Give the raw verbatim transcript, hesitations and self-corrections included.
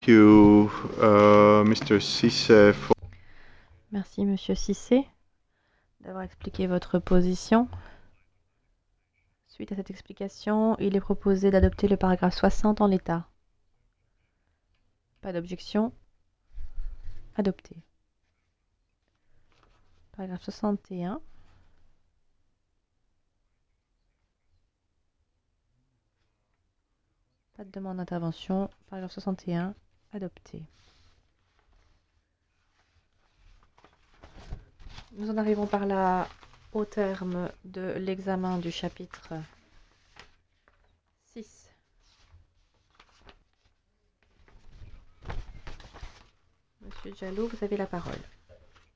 you, uh, mister Cisse, for... Merci, Monsieur Cissé, d'avoir expliqué votre position. Suite à cette explication, il est proposé d'adopter le paragraphe soixante en l'état. Pas d'objection. Adopté. Paragraphe soixante et un. Pas de demande d'intervention. Paragraphe soixante et un. Adopté. Nous en arrivons par là au terme de l'examen du chapitre six. Monsieur Diallo, vous avez la parole.